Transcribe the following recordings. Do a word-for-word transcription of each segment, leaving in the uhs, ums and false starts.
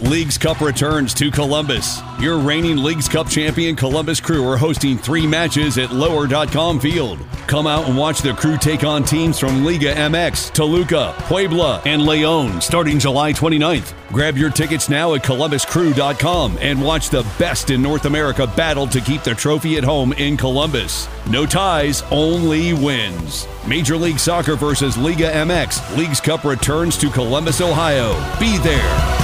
Leagues Cup returns to Columbus. Your reigning Leagues Cup champion Columbus Crew are hosting three matches at lower dot com Field. Come out and watch the Crew take on teams from Liga M X, Toluca, Puebla, and Leon starting July twenty-ninth. Grab your tickets now at columbus crew dot com and watch the best in North America battle to keep the trophy at home in Columbus. No ties, only wins. Major League Soccer versus Liga M X. Leagues Cup returns to Columbus, Ohio. Be there.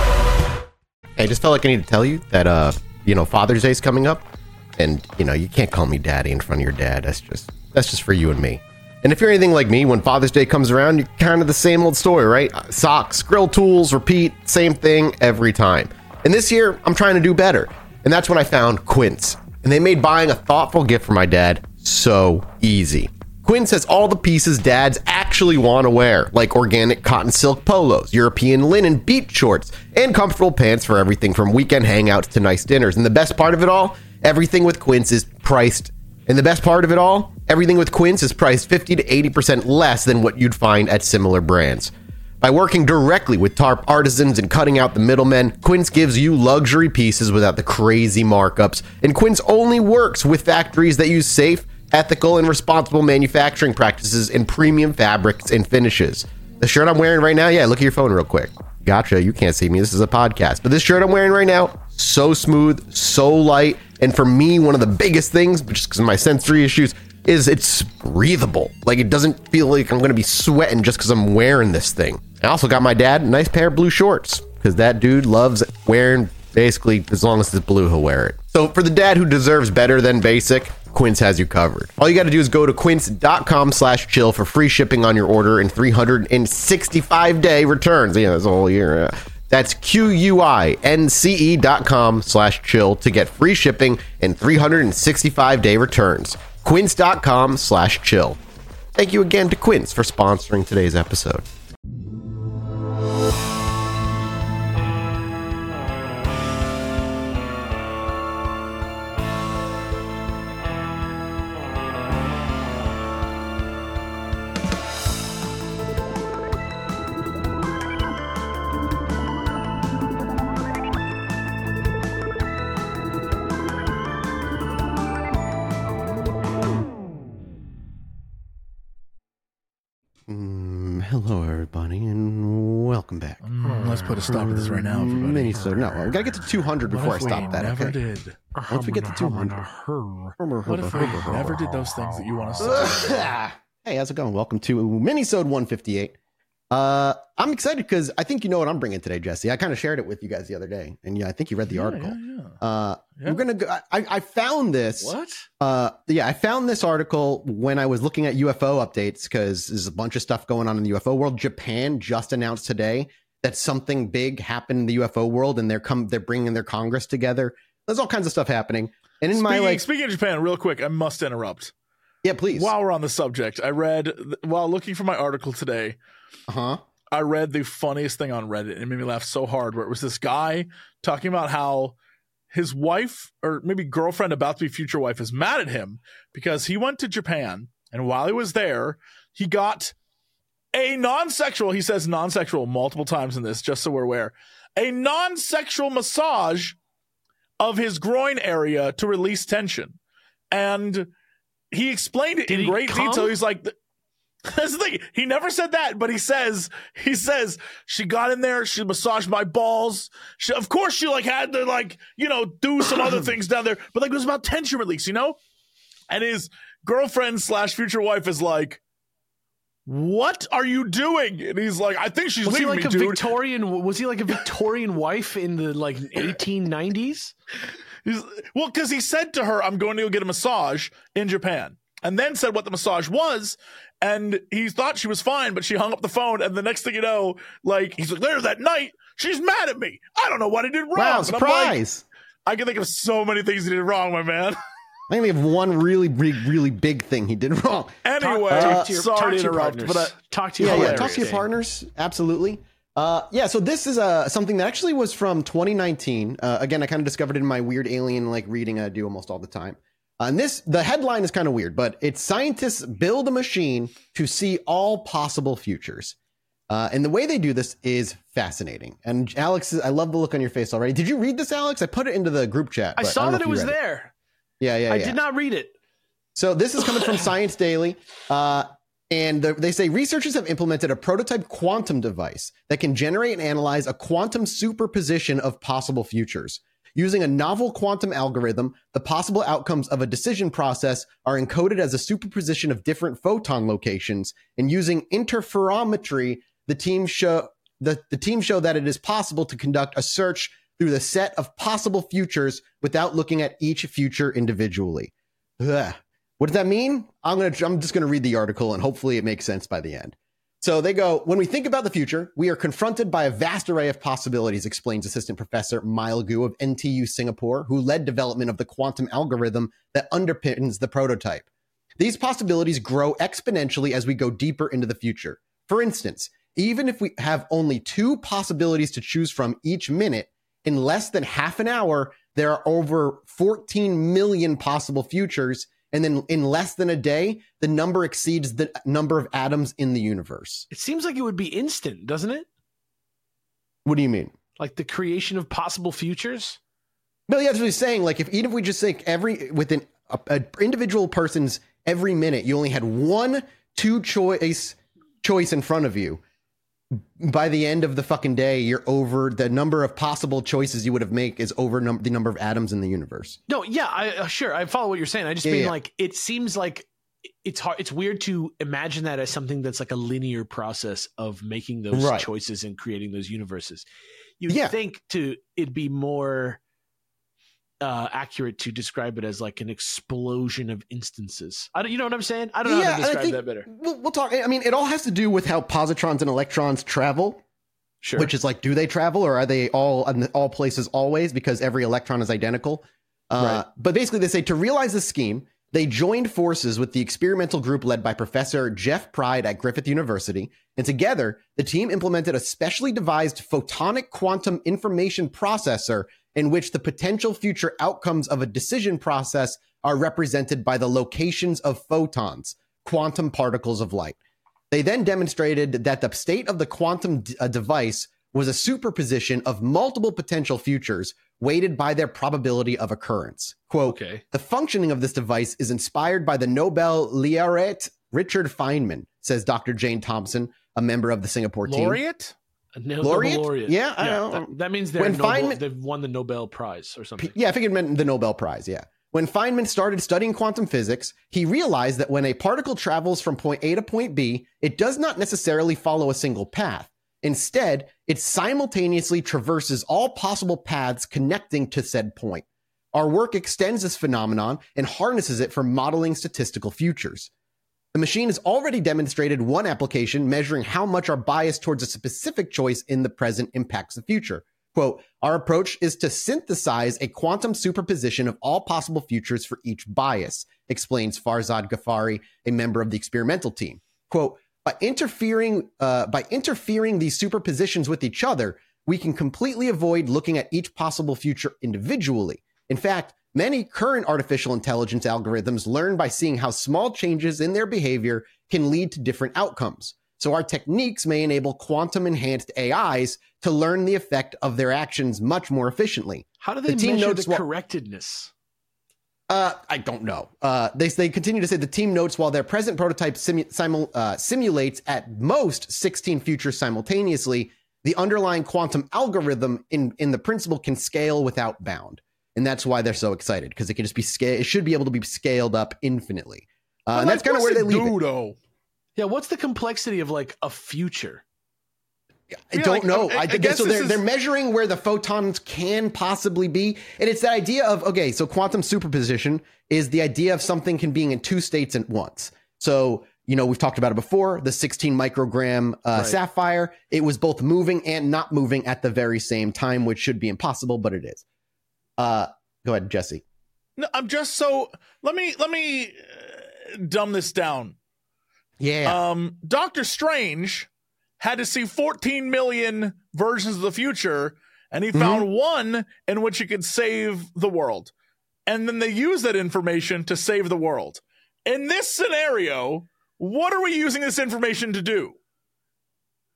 I just felt like I need to tell you that, uh, you know, Father's Day is coming up, and, you know, you can't call me daddy in front of your dad. That's just, that's just for you and me. And if you're anything like me, when Father's Day comes around, you're kind of the same old story, right? Socks, grill tools, repeat, same thing every time. And this year, I'm trying to do better. And that's when I found Quince. And they made buying a thoughtful gift for my dad so easy. Quince has all the pieces dads actually want to wear, like organic cotton silk polos, European linen beach shorts, and comfortable pants for everything from weekend hangouts to nice dinners. And the best part of it all, everything with Quince is priced. And the best part of it all, everything with Quince is priced fifty to eighty percent less than what you'd find at similar brands. By working directly with Tarp artisans and cutting out the middlemen, Quince gives you luxury pieces without the crazy markups. And Quince only works with factories that use safe, ethical, and responsible manufacturing practices in premium fabrics and finishes. The shirt I'm wearing right now, yeah, look at your phone real quick. Gotcha, you can't see me, this is a podcast. But this shirt I'm wearing right now, so smooth, so light, and for me, one of the biggest things, just because of my sensory issues, is it's breathable. Like, it doesn't feel like I'm going to be sweating just because I'm wearing this thing. I also got my dad a nice pair of blue shorts, because that dude loves wearing, basically, as long as it's blue, he'll wear it. So for the dad who deserves better than basic, Quince has you covered. All you got to do is go to quince.com slash chill for free shipping on your order and three hundred sixty-five day returns. Yeah, that's a whole year. Yeah. That's Q-U-I-N-C-E dot com slash chill to get free shipping and three hundred sixty-five day returns. Quince.com slash chill. Thank you again to Quince for sponsoring today's episode. Hello, everybody, and welcome back. Mm, let's put a stop to this right now, everybody. Mini so no, we gotta get to two hundred before I stop that. Never okay? did. Once we get to two hundred. What if we never did those things that you want us to do? Hey, how's it going? Welcome to Minisode one fifty-eight. Uh, I'm excited because I think you know what I'm bringing today, Jesse. I kind of shared it with you guys the other day, and yeah, I think you read the Yeah, article. yeah, yeah. Uh, Yeah. we're gonna go. I, I found this. What? Uh, yeah, I found this article when I was looking at U F O updates because there's a bunch of stuff going on in the U F O world. Japan just announced today that something big happened in the U F O world, and they're come they're bringing their Congress together. There's all kinds of stuff happening. And in Speaking, my like, speaking of Japan, real quick, I must interrupt. yeah, please. While we're on the subject, I read while looking for my article today. Uh huh. I read the funniest thing on Reddit. It made me laugh so hard. Where it was this guy talking about how his wife, or maybe girlfriend, about to be future wife, is mad at him because he went to Japan, and while he was there, he got a non-sexual. He says non-sexual multiple times in this, just so we're aware. A non-sexual massage of his groin area to release tension, and he explained it Did in he great come? detail. He's like. That's the thing. He never said that, but he says, he says, she got in there, she massaged my balls. She, of course, she like had to like, you know, do some other things down there, but like it was about tension release, you know? And his girlfriend slash future wife is like, what are you doing? And he's like, I think she's Was he leaving like me, a dude. Victorian? Was he like a Victorian wife in the like eighteen nineties? He's, well, because he said to her, I'm going to go get a massage in Japan. And then said what the massage was, and he thought she was fine, but she hung up the phone, and the next thing you know, like, he's like, there's that night, she's mad at me. I don't know what I did wrong. Wow, And I'm surprise! like, I can think of so many things he did wrong, my man. I only have one really big, really big thing he did wrong. Anyway, Talk- talk to your- sorry talk to to your interrupt, partners. but uh, Talk to your Yeah, yeah. hilarious. Talk to your partners. Absolutely. Uh, yeah. So this is uh, something that actually was from twenty nineteen. Uh, again, I kind of discovered it in my weird alien like reading I do almost all the time. Uh, and this, the headline is kind of weird, but it's scientists build a machine to see all possible futures. Uh, and the way they do this is fascinating. And Alex, I love the look on your face already. Did you read this, Alex? I put it into the group chat. I saw that it was there. It. Yeah, yeah, I yeah. did not read it. So this is coming from Science Daily. Uh, and the, they say researchers have implemented a prototype quantum device that can generate and analyze a quantum superposition of possible futures. Using a novel quantum algorithm, the possible outcomes of a decision process are encoded as a superposition of different photon locations. And using interferometry, the team show the, the team show that it is possible to conduct a search through the set of possible futures without looking at each future individually. Ugh. What does that mean? I'm gonna I'm just gonna read the article and hopefully it makes sense by the end. So they go, when we think about the future, we are confronted by a vast array of possibilities, explains Assistant Professor Mile Gu of N T U Singapore, who led development of the quantum algorithm that underpins the prototype. These possibilities grow exponentially as we go deeper into the future. For instance, even if we have only two possibilities to choose from each minute, in less than half an hour, there are over fourteen million possible futures. And then in less than a day, the number exceeds the number of atoms in the universe. It seems like it would be instant, doesn't it? What do you mean? Like the creation of possible futures? No, yeah, that's what he's saying. Like if even if we just think every within a, a individual person's every minute, you only had one two choice choice in front of you. By the end of the fucking day, you're over the number of possible choices you would have made is over num- the number of atoms in the universe. No, yeah, I uh, sure I follow what you're saying. I just Yeah, mean yeah. like it seems like it's hard. It's weird to imagine that as something that's like a linear process of making those Right. choices and creating those universes. You Yeah. think to it'd be more uh, accurate to describe it as like an explosion of instances. I don't, you know what I'm saying? I don't know how to and I describe think that better. We'll, we'll talk. I mean, it all has to do with how positrons and electrons travel. Sure. Which is like, do they travel or are they all in all places always because every electron is identical? Uh, Right. But basically, they say to realize this scheme, they joined forces with the experimental group led by Professor Jeff Pride at Griffith University. And together, the team implemented a specially devised photonic quantum information processor in which the potential future outcomes of a decision process are represented by the locations of photons, quantum particles of light. They then demonstrated that the state of the quantum d- uh, device was a superposition of multiple potential futures weighted by their probability of occurrence. Quote, Okay. the functioning of this device is inspired by the Nobel laureate Richard Feynman, says Doctor Jane Thompson, a member of the Singapore team. Laureate? A no- Laureate? Nobel laureate. Yeah, I know. That, that means they're When Nobel, Feynman- they've won the Nobel Prize or something. Yeah, I figured it meant the Nobel Prize, yeah. When Feynman started studying quantum physics, he realized that when a particle travels from point A to point B, it does not necessarily follow a single path. Instead, it simultaneously traverses all possible paths connecting to said point. Our work extends this phenomenon and harnesses it for modeling statistical futures. The machine has already demonstrated one application measuring how much our bias towards a specific choice in the present impacts the future. Quote, our approach is to synthesize a quantum superposition of all possible futures for each bias, explains Farzad Ghaffari, a member of the experimental team. Quote, by interfering, uh, by interfering these superpositions with each other, we can completely avoid looking at each possible future individually. In fact, many current artificial intelligence algorithms learn by seeing how small changes in their behavior can lead to different outcomes. So our techniques may enable quantum-enhanced A Is to learn the effect of their actions much more efficiently. How do they The team measure notes the what- correctedness? Uh, I don't know. Uh, they, they continue to say the team notes while their present prototype simu- simul- uh, simulates at most sixteen futures simultaneously, the underlying quantum algorithm in, in the principle can scale without bound. And that's why they're so excited, because it can just be scaled. It should be able to be scaled up infinitely. Uh, But, and that's like, kind of what's where they it leave do, it. though? Yeah, what's the complexity of like a future? I Yeah, don't like, know. I- I, I think guess so. this They're, is- they're measuring where the photons can possibly be. And it's that idea of, okay, so quantum superposition is the idea of something can be in two states at once. So, you know, we've talked about it before, the sixteen microgram uh, Right. sapphire. It was both moving and not moving at the very same time, which should be impossible, but it is. Uh, go ahead, Jesse. No, I'm just so let me let me uh, dumb this down. Yeah. Um, Doctor Strange had to see fourteen million versions of the future, and he found one in which he could save the world. And then they use that information to save the world. In this scenario, what are we using this information to do?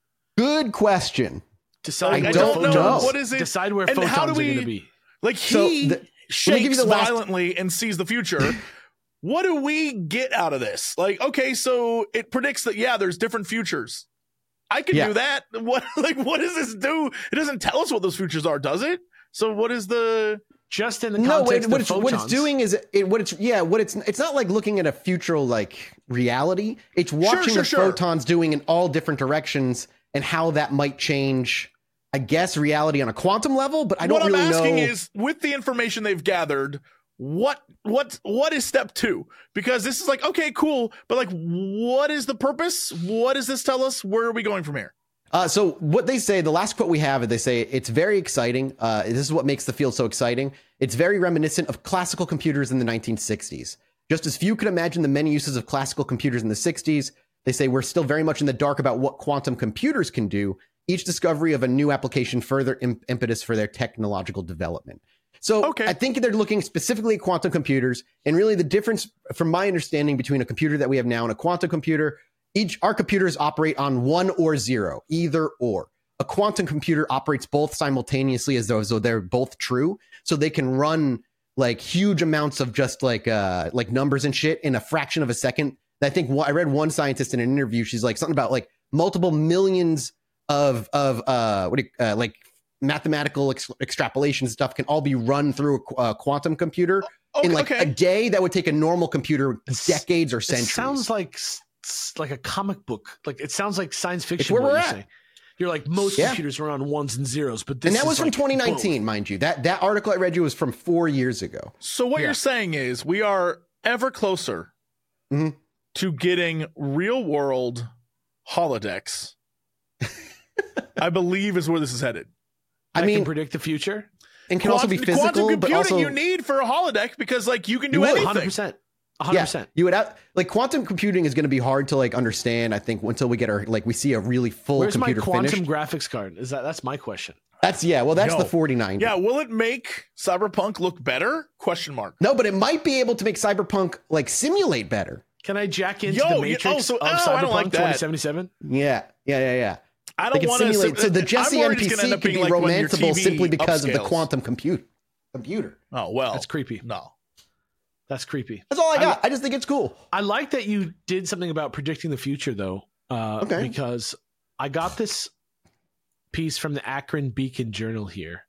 Good question. Decide I where don't photons, know. What is it? Decide where And photons how do are we- going to be. Like So, he the- give shakes you the last- violently and sees the future. What do we get out of this? Like, okay, so it predicts that yeah, there's different futures. I can Yeah. do that. What like what does this do? It doesn't tell us what those futures are, does it? So what is the Just in the No, context wait, what of it's photons. what it's doing is it, what it's yeah, what it's it's not like looking at a future like reality. It's watching sure, the sure. photons doing in all different directions and how that might change, I guess, reality on a quantum level. But I don't what really I'm asking know. is with the information they've gathered, what what what is step two? Because this is like, okay, cool, but like what is the purpose? What does this tell us? Where are we going from here? Uh, so what they say, the last quote we have, they say it's very exciting. Uh, this is what makes the field so exciting. It's very reminiscent of classical computers in the nineteen sixties. Just as few could imagine the many uses of classical computers in the sixties, they say we're still very much in the dark about what quantum computers can do. Each discovery of a new application further im- impetus for their technological development. So Okay. I think they're looking specifically at quantum computers, and really the difference, from my understanding, between a computer that we have now and a quantum computer. Each our computers operate on one or zero, either or. A quantum computer operates both simultaneously as though, as though they're both true, so they can run like huge amounts of just like uh like numbers and shit in a fraction of a second. I think one, I read one scientist in an interview. She's like something about like multiple millions of of uh what do you, uh, like mathematical ex- extrapolation stuff can all be run through a, a quantum computer Okay, in like okay. a day that would take a normal computer It's- decades or It centuries. sounds like s- s- like a comic book. Like it sounds like science fiction. It's where what we're you're at. saying. You're like most Yeah. computers run on ones and zeros, but this and that is was from like twenty nineteen, mind you. That that article I read you was from four years ago. So what Yeah. you're saying is we are ever closer Mhm. to getting real world holodecks. I believe is where this is headed. I I mean, can predict the future. and can also be Quantum- physical, quantum but computing also you need for a holodeck because like you can do You would. anything. one hundred percent. one hundred yeah, percent. you would have, like quantum computing is going to be hard to like understand. I think until we get our like we see a really full Where's my computer quantum finished. graphics card? Is that that's my question. That's yeah. Well, that's Yo. the forty ninety. Yeah, will it make Cyberpunk look better? Question mark. No, but it might be able to make Cyberpunk like simulate better. Can I jack into Yo, the you- Matrix oh, so- of oh, I don't Cyberpunk like that. twenty seventy-seven? Yeah, yeah, yeah, yeah. I They don't can want to simulate. So the Jesse N P C could be romanceable simply because of the quantum compute computer. Oh well, That's creepy. No, That's creepy. That's all I I- got. I, just think it's cool. I like that you did something about predicting the future, though, uh, Okay. because I got this piece from the Akron Beacon Journal here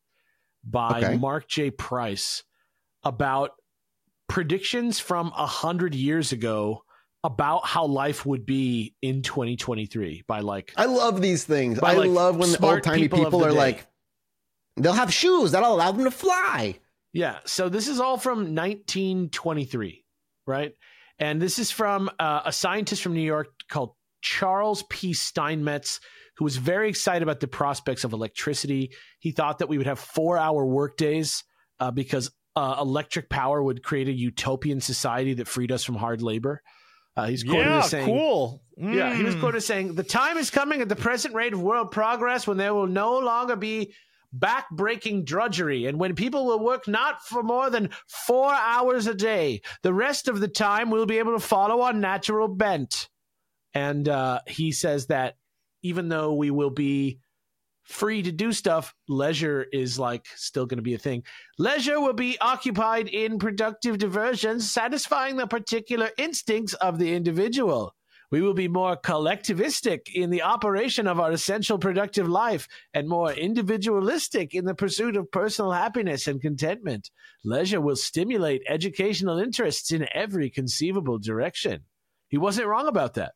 by Okay. Mark J. Price about predictions from a hundred years ago about how life would be in twenty twenty-three by like I love these things. By, I like, love when the smart old timey people of people, the are day. like, they'll have shoes that'll allow them to fly. Yeah. So this is all from nineteen twenty-three, right? And this is from uh, a scientist from New York called Charles P. Steinmetz, who was very excited about the prospects of electricity. He thought that we would have four-hour workdays uh, because uh, electric power would create a utopian society that freed us from hard labor. Uh, he's quoted yeah, as saying, cool. Yeah, he was Mm. quoted as saying, "The time is coming at the present rate of world progress when there will no longer be back-breaking drudgery, and when people will work not for more than four hours a day. The rest of the time we'll be able to follow our natural bent." And uh, he says that even though we will be free to do stuff, leisure is like still going to be a thing. Leisure will be occupied in productive diversions, satisfying the particular instincts of the individual. We will be more collectivistic in the operation of our essential productive life and more individualistic in the pursuit of personal happiness and contentment. Leisure will stimulate educational interests in every conceivable direction. He wasn't wrong about that.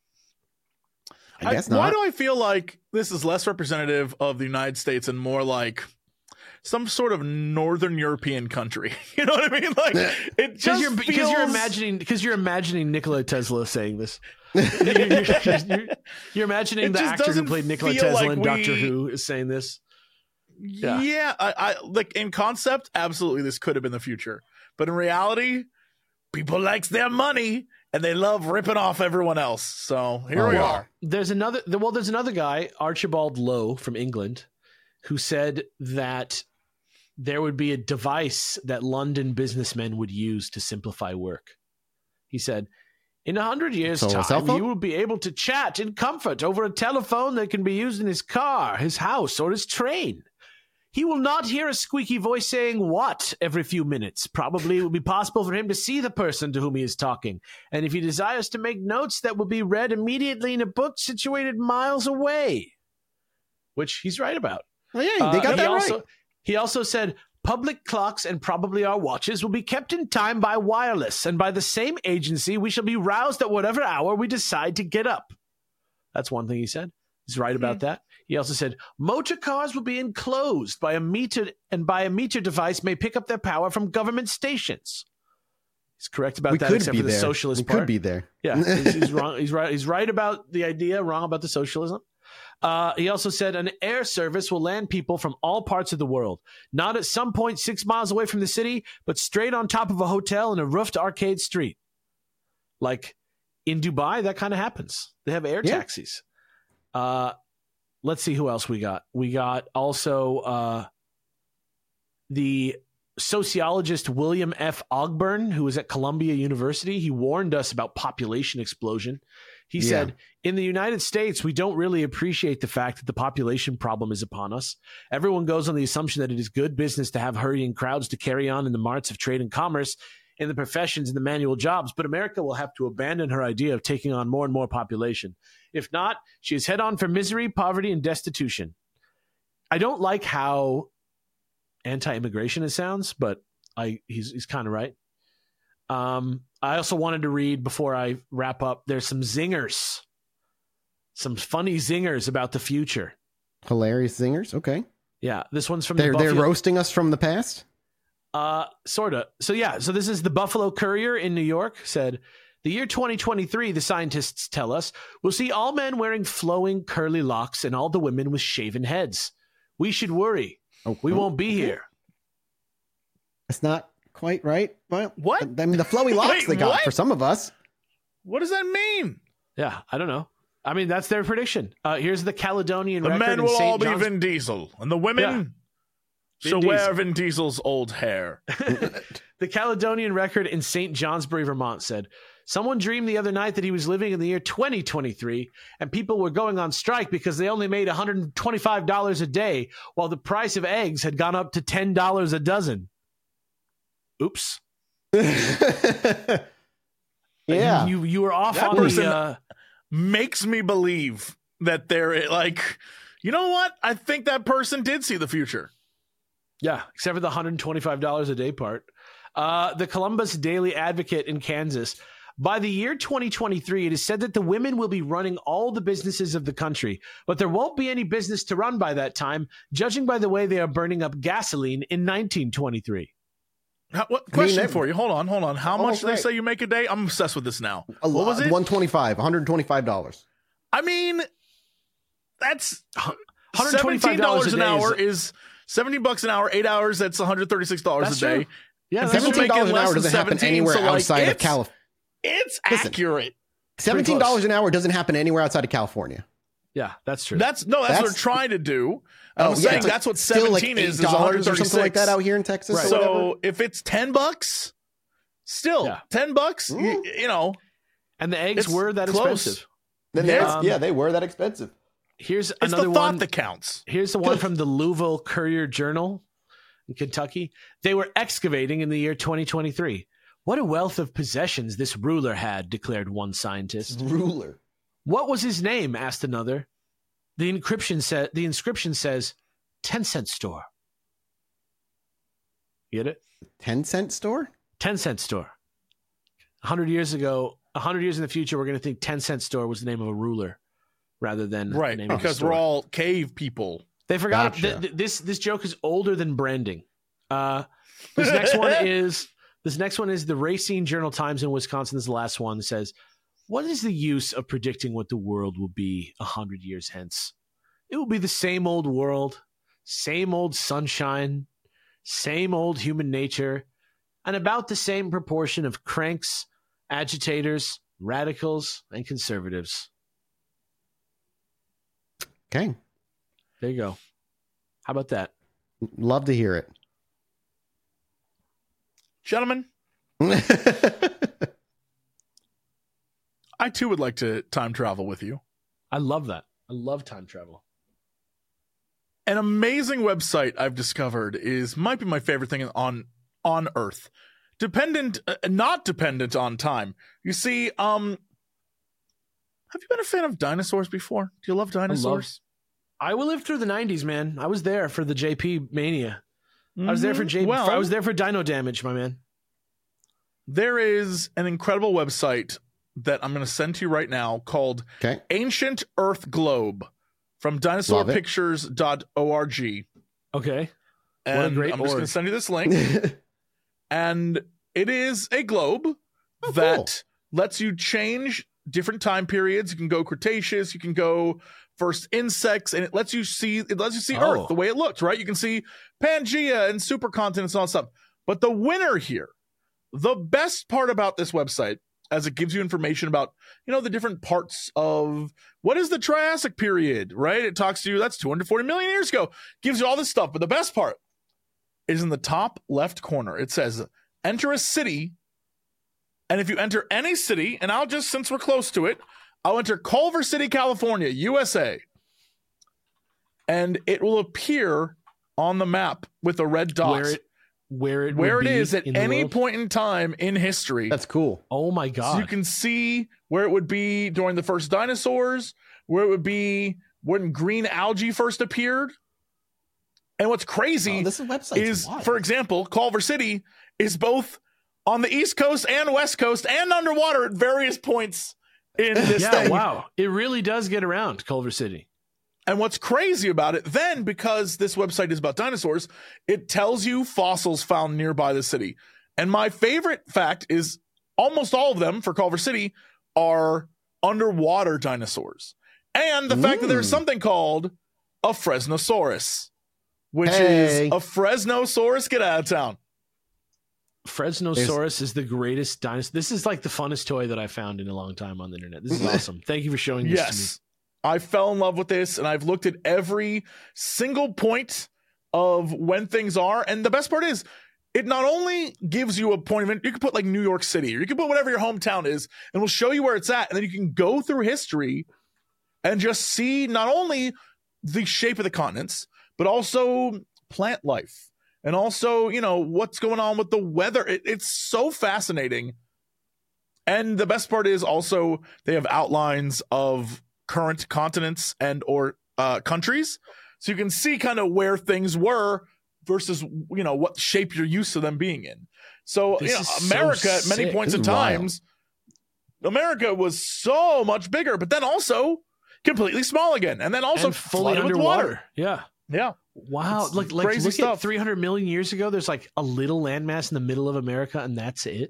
I guess I- not. Why do I feel like this is less representative of the United States and more like some sort of Northern European country? You know what I mean? Like it Because just you're, because feels you're imagining because you're imagining Nikola Tesla saying this. you're, you're- you're- you're imagining It the just actor who doesn't played Nikola feel Tesla like in Doctor we- Who is saying this. Yeah, Yeah. I, I like in concept, absolutely, this could have been the future, but in reality, people likes their money and they love ripping off everyone else. So here Oh, we wow. are. There's another well, there's another guy, Archibald Lowe from England, who said that there would be a device that London businessmen would use to simplify work. He said, In a hundred years' So, a cell time, phone? you will be able to chat in comfort over a telephone that can be used in his car, his house, or his train. He will not hear a squeaky voice saying "what" every few minutes. Probably it will be possible for him to see the person to whom he is talking. And if he desires to make notes, that will be read immediately in a book situated miles away. Which he's right about. Oh, yeah, they Uh, got he that also, right. He also said, public clocks and probably our watches will be kept in time by wireless, and by the same agency, we shall be roused at whatever hour we decide to get up. That's one thing he said. He's right about that. He also said, motor cars will be enclosed by a meter, and by a meter device may pick up their power from government stations. He's correct about We that, could except be for the there. socialist We part. could be there. Yeah, he's, he's wrong. He's right. He's right about the idea, wrong about the socialism. Uh, he also said an air service will land people from all parts of the world, not at some point six miles away from the city, but straight on top of a hotel in a roofed arcade street. Like in Dubai, that kind of happens. They have air Yeah. taxis. Uh, let's see who else we got. We got also uh, the sociologist William F. Ogburn, who was at Columbia University. He warned us about population explosion. He Yeah. said, in the United States, we don't really appreciate the fact that the population problem is upon us. Everyone goes on the assumption that it is good business to have hurrying crowds to carry on in the marts of trade and commerce, in the professions and the manual jobs. But America will have to abandon her idea of taking on more and more population. If not, she is head on for misery, poverty, and destitution. I don't like how anti-immigration it sounds, but I he's he's kind of right. Um, I also wanted to read before I wrap up. There's some zingers, some funny zingers about the future. Hilarious singers. Okay. Yeah, this one's from They're, the they're Buffalo. roasting us from the past. Uh, sorta. So yeah, so this is the Buffalo Courier in New York said, the year twenty twenty-three, the scientists tell us, will see all men wearing flowing curly locks and all the women with shaven heads. We should worry. Oh, We oh, won't be here. It's not quite right. Well, What? I mean, the flowy locks Wait, they got what? for some of us. What does that mean? Yeah, I don't know. I mean, that's their prediction. Uh, here's the Caledonian The record men in will Saint all be John's- Vin Diesel, and the women Yeah. shall Vin wear Diesel. Vin Diesel's old hair. The Caledonian record in Saint Johnsbury, Vermont said, someone dreamed the other night that he was living in the year twenty twenty-three and people were going on strike because they only made one hundred twenty-five dollars a day while the price of eggs had gone up to ten dollars a dozen. Oops. Yeah. You, you were off That on person- the... Uh, Makes me believe that they're like, you know what? I think that person did see the future. yeah, except for the one hundred twenty-five dollars a day part. Uh, the Columbus Daily Advocate in Kansas. By the year twenty twenty-three, it is said that the women will be running all the businesses of the country, but there won't be any business to run by that time, judging by the way they are burning up gasoline in nineteen twenty-three. How, what question that- for you? Hold on, hold on. How Oh, much do they right. say you make a day? I'm obsessed with this now. A What was lot. it? one twenty-five, one hundred twenty-five dollars. I mean, that's one hundred twenty-five seventeen dollars a an day hour is- is seventeen bucks an hour. Eight hours. That's one hundred thirty-six dollars a That's day. true. Yeah, And that's people true. make- seventeen dollars an less hour than doesn't happen seventeen, anywhere so, like, outside of it's- California. It's Listen. accurate. seventeen dollars an hour doesn't happen anywhere outside of California. Yeah, that's true. That's no. That's, what That's- they're trying to do. Oh, I'm yeah, saying it's that's what Still like seventeen eight is. Is one hundred dollars or thirty-six something like that out here in Texas. Right. or whatever. So if it's ten bucks, still Yeah. ten bucks. Mm. You, you know, and the eggs it's were that close. expensive. Then Yeah. that's- Um, yeah, they were that expensive. Here's it's another the thought one. that counts. Here's the one from the Louisville Courier Journal in Kentucky. They were excavating in the year twenty twenty-three. What a wealth of possessions this ruler had, declared one scientist. Ruler. What was his name? Asked another. The inscription said the inscription says ten cent store. Get it? ten cent store? ten cent store. A hundred years ago, a hundred years in the future, we're gonna think ten cent store was the name of a ruler rather than the Right, name of a because store. we're all cave people. They forgot Gotcha. th- th- this. This joke is older than branding. Uh, this next one is this next one is the Racine Journal Times in Wisconsin. This is the last one. It says, "What is the use of predicting what the world will be a hundred years hence? It will be the same old world, same old sunshine, same old human nature, and about the same proportion of cranks, agitators, radicals, and conservatives." Okay. There you go. How about that? Love to hear it. Gentlemen, I too would like to time travel with you. I love that. I love time travel. An amazing website I've discovered is might be my favorite thing on on Earth. Dependent, uh, not dependent on time. You see, um, have you been a fan of dinosaurs before? Do you love dinosaurs? I, love, I lived through the nineties, man. I was there for the J P mania. Mm-hmm. I was there for J. Well, I was there for Dino Damage, my man. There is an incredible website that I'm going to send to you right now called okay. Ancient Earth Globe from dinosaur pictures dot org. Okay. And what a great I'm org. just going to send you this link. And it is a globe oh, that cool. lets you change different time periods. You can go Cretaceous, you can go first insects, and it lets you see it lets you see oh. Earth the way it looked, right? You can see Pangea and supercontinents and all that stuff. But the winner here, the best part about this website, as it gives you information about, you know, the different parts of what is the Triassic period, right? It talks to you, that's two hundred forty million years ago, gives you all this stuff. But the best part is in the top left corner. It says, enter a city. And if you enter any city, and I'll just, since we're close to it, I'll enter Culver City, California, U S A. And it will appear on the map with a red dot. Where it, where it, where it be is at any world? point in time in history. That's cool. Oh my God. So you can see where it would be during the first dinosaurs, where it would be when green algae first appeared. And what's crazy oh, this website is, wild. for example, Culver City is both on the East Coast and West Coast and underwater at various points in this yeah, thing. Wow. It really does get around, Culver City. And what's crazy about it then, because this website is about dinosaurs, it tells you fossils found nearby the city. And my favorite fact is almost all of them for Culver City are underwater dinosaurs. And the Ooh. fact that there's something called a Fresnosaurus, which hey. is a Fresnosaurus. Get out of town. Fresnosaurus There's... is the greatest dinosaur. This is like the funnest toy that I found in a long time on the internet. This is awesome. Thank you for showing this yes. to me. I fell in love with this, and I've looked at every single point of when things are. And the best part is, it not only gives you a point of, you can put like New York City, or you can put whatever your hometown is, and we'll show you where it's at. And then you can go through history and just see not only the shape of the continents, but also plant life. And also, you know, what's going on with the weather. It, it's so fascinating. And the best part is also they have outlines of current continents and or uh, countries. So you can see kind of where things were versus, you know, what shape you're used to them being in. So, this you know, America so at many sick. points in times, wild. America was so much bigger, but then also completely small again. And then also and fully flooded underwater. with water. Yeah. Yeah. Wow. It's like, like crazy look stuff. at three hundred million years ago, there's like a little landmass in the middle of America, and that's it.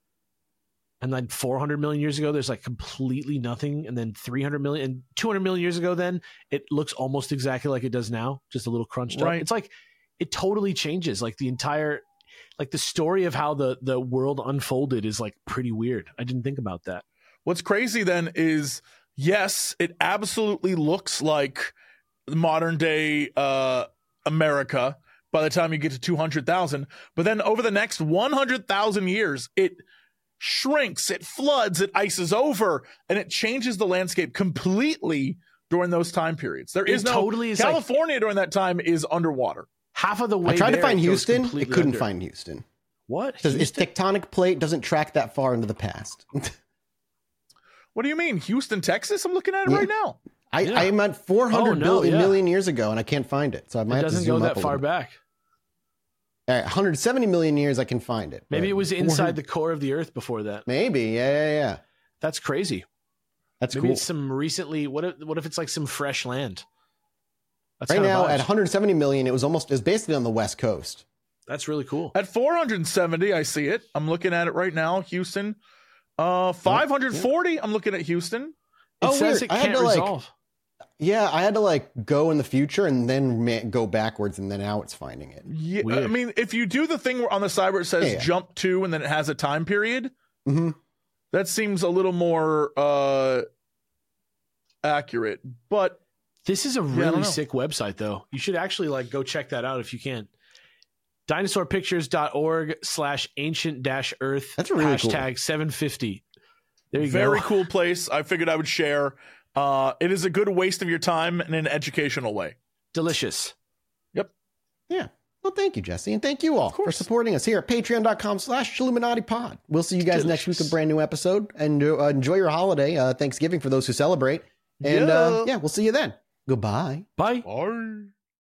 And then four hundred million years ago, there's like completely nothing. And then three hundred million and two hundred million years ago, then it looks almost exactly like it does now, just a little crunched Right. up. It's like, it totally changes. Like the entire, like the story of how the, the world unfolded is like pretty weird. I didn't think about that. What's crazy then is, yes, it absolutely looks like modern day uh, America by the time you get to two hundred thousand. But then over the next one hundred thousand years, it shrinks, it floods, it ices over, and it changes the landscape completely during those time periods. There is It no totally is California during that time is underwater. Half of the way I tried to there, find it goes Houston. It completely couldn't under. find Houston. What? Because its Houston? tectonic plate doesn't track that far into the past. What do you mean? Houston, Texas? I'm looking at it Yeah. right now. I, Yeah. I'm at four hundred Oh, no, billion yeah. million years ago, and I can't find it. So I might It have to doesn't zoom go up that a far little. back. All right, one hundred seventy million years, I can find it. Maybe but it was four inside hundred the core of the earth before that. Maybe, yeah, yeah, yeah. That's crazy. That's Maybe cool. it's some recently. What if? What if it's like some fresh land? That's Right kinda now, vibes. at one hundred seventy million, it was almost it's basically on the west coast. That's really cool. At four hundred seventy, I see it. I'm looking at it right now. Houston. Uh, five hundred forty, I'm looking at Houston. It Oh, says weird. it I had can't to, like- resolve. Yeah, I had to like go in the future and then ma- go backwards, and then now it's finding it. Yeah, Weird. I mean, if you do the thing where on the side where it says Yeah, yeah. jump to and then it has a time period, Mm-hmm. that seems a little more uh, accurate. But This is a I don't really know. sick website, though. You should actually like go check that out if you can. dinosaur pictures dot org slash ancient dash earth That's really cool. hashtag seven fifty. There you Very go. cool place. I figured I would share. Uh, it is a good waste of your time in an educational way. Delicious. Yeah. Well, thank you, Jesse. And thank you all for supporting us here at patreon.com slash Illuminati pod. We'll see you guys next week with a brand new episode. And uh, enjoy your holiday, uh, Thanksgiving for those who celebrate. And yeah. Uh, yeah, we'll see you then. Goodbye. Bye. Bye.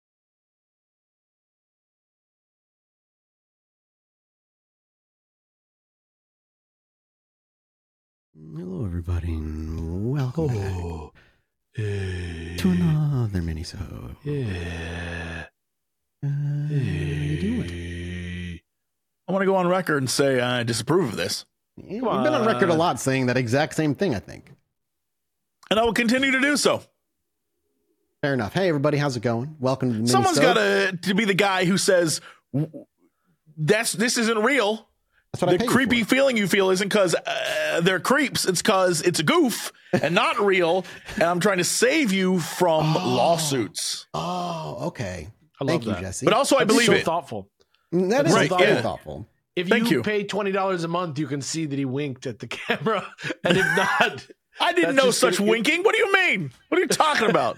Hello, everybody. and Welcome Oh, hey. back to another mini-sode. Yeah. Uh, how you doing? I want to go on record and say I disapprove of this. Yeah, we've been on record a lot saying that exact same thing, I think. And I will continue to do so. Fair enough. Hey, everybody, how's it going? Welcome to the Someone's mini-sode. got to to be the guy who says, "That's this isn't real." That's what I The pay you creepy for. feeling you feel isn't because uh, they're creeps. It's because it's a goof and not real. And I'm trying to save you from Oh. lawsuits. Oh, okay. I love Thank you, that. Jesse. But also, I That's believe so it. thoughtful. that is Right, very yeah. thoughtful. If Thank you, you. pay twenty dollars a month, you can see that he winked at the camera. And if not, I didn't That's know just such gonna- winking. What do you mean? What are you talking about?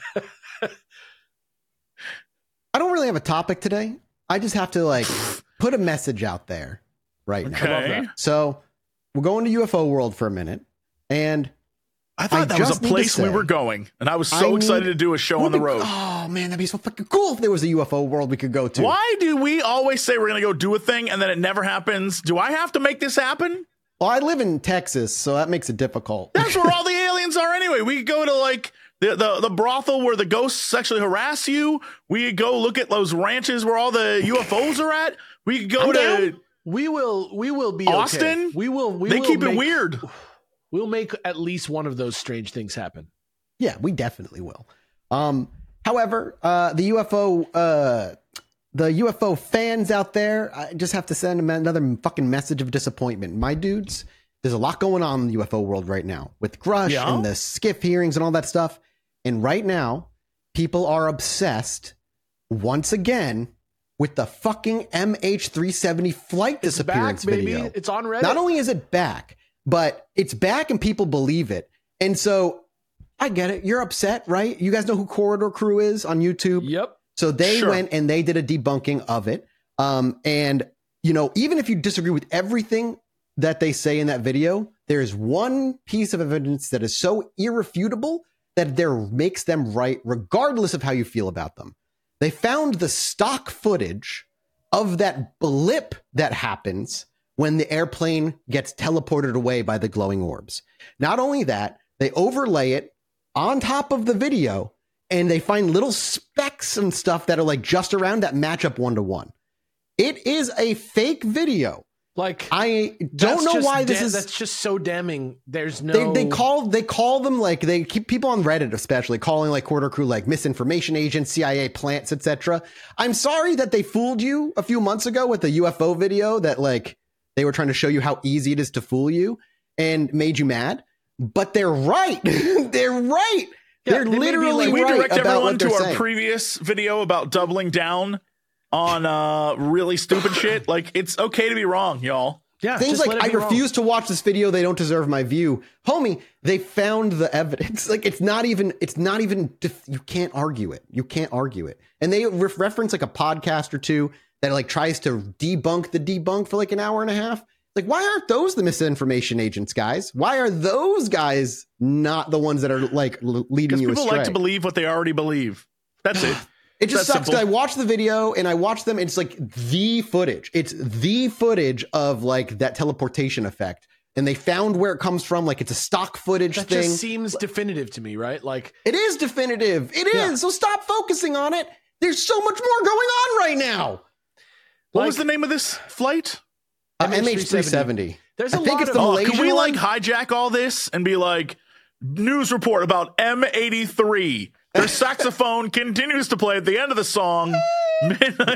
I don't really have a topic today. I just have to like put a message out there right now. Okay. So we're going to U F O world for a minute, and I thought I that was just a need to place we say- were going, and I was I so need- excited to do a show on the road. Oh man, that'd be so fucking cool if there was a U F O world we could go to. Why do we always say we're going to go do a thing and then it never happens? Do I have to make this happen? Well, I live in Texas, so that makes it difficult. That's where all the aliens are anyway. We could go to like the, the, the brothel where the ghosts sexually harass you. We could go look at those ranches where all the U F Os are at. We could go I'm to down. we will we will be Austin? okay. We will we they will keep it make- weird. We'll make at least one of those strange things happen. Yeah, we definitely will. Um, however, uh, the U F O, uh, the U F O fans out there, I just have to send them another fucking message of disappointment. My dudes, there's a lot going on in the U F O world right now with Grush Yeah. and the skiff hearings and all that stuff. And right now, people are obsessed once again with the fucking M H three seventy flight It's disappearance back, baby. video. It's on Reddit. Not only is it back, but it's back and people believe it. And so I get it. You're upset, right? You guys know who Corridor Crew is on YouTube? Yep. So they Sure. went and they did a debunking of it. Um, and, you know, even if you disagree with everything that they say in that video, there is one piece of evidence that is so irrefutable that there makes them right, regardless of how you feel about them. They found the stock footage of that blip that happens when the airplane gets teleported away by the glowing orbs. Not only that, they overlay it on top of the video and they find little specks and stuff that are like just around that match up one to one. It is a fake video. Like I don't that's know just why this da- is. that's just so damning. There's no They, they call they call them like they keep people on Reddit especially calling like Corridor Crew like misinformation agents, C I A plants, et cetera. I'm sorry that they fooled you a few months ago with the U F O video that like they were trying to show you how easy it is to fool you and made you mad. But they're right. They're right. Yeah, they're they may be literally like- we right direct about everyone what they're to our saying. previous video about doubling down on uh, really stupid shit. Like, it's okay to be wrong, y'all. yeah, Things just like let it I be wrong. refuse to watch this video. They don't deserve my view, homie. They found the evidence. Like it's not even. It's not even. def- You can't argue it. You can't argue it. And they re- reference like a podcast or two that like tries to debunk the debunk for like an hour and a half. Like why aren't those the misinformation agents, guys? Why are those guys not the ones that are like l- leading Because you people astray? like to believe what they already believe. That's it. It just That's sucks because I simple. watched the video and I watched them. It's like the footage. It's the footage of like that teleportation effect. And they found where it comes from. Like it's a stock footage That thing. just seems definitive to me, right? Like It is definitive. It is. Yeah. So stop focusing on it. There's so much more going on right now. What Like- was the name of this flight? Uh, M H M H three seventy. There's I a think lot it's of the Oh, Malaysian could we one. like hijack all this and be like, news report about M eighty-three? Their saxophone continues to play at the end of the song. Midnight.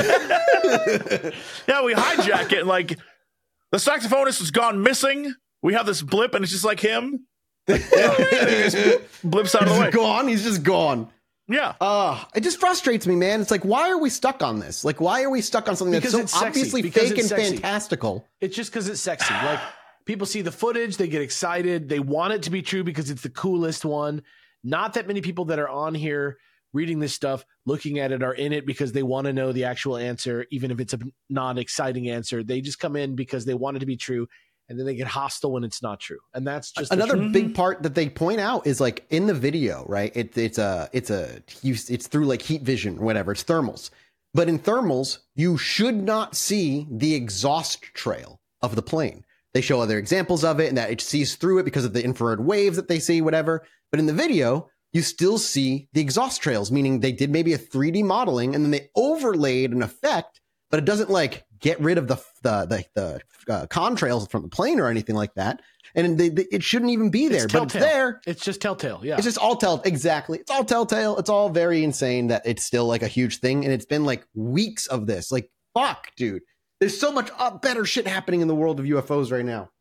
Yeah, we hijack it and like the saxophonist has gone missing. We have this blip and it's just like him. Blips out of the way. He's gone. He's just gone. Yeah. Uh, it just frustrates me, man. It's like, why are we stuck on this? Like, why are we stuck on something Because that's it's so sexy. obviously Because fake it's and sexy. fantastical? it's just because it's sexy. Like People see the footage, they get excited, they want it to be true because it's the coolest one. Not that many people that are on here reading this stuff, looking at it, are in it because they want to know the actual answer, even if it's a non-exciting answer. They just come in because they want it to be true, and then they get hostile when it's not true. And that's just another big part that they point out is like in the video, right? It, it's a, it's a, it's through like heat vision or whatever. It's thermals, but in thermals, you should not see the exhaust trail of the plane. They show other examples of it and that it sees through it because of the infrared waves that they see, whatever. But in the video, you still see the exhaust trails, meaning they did maybe a three D modeling and then they overlaid an effect, but it doesn't like get rid of the the the, the uh, contrails from the plane or anything like that. And they, they, it shouldn't even be there, it's but it's there. It's just telltale. Yeah, it's just all tell. Exactly, it's all telltale. It's all very insane that it's still like a huge thing, and it's been like weeks of this. Like fuck, dude. There's so much uh, better shit happening in the world of U F Os right now.